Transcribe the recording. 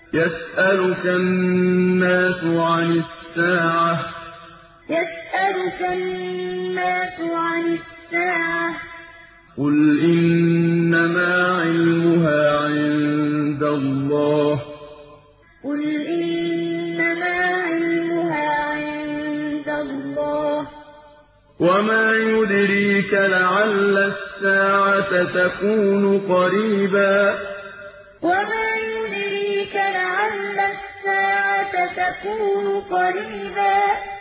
يسألك الناس عن الساعة قل إنما علمها عند الله وما يدريك لعل الساعة تكون قريبا وما يدريك لعل الساعة تكون قريبا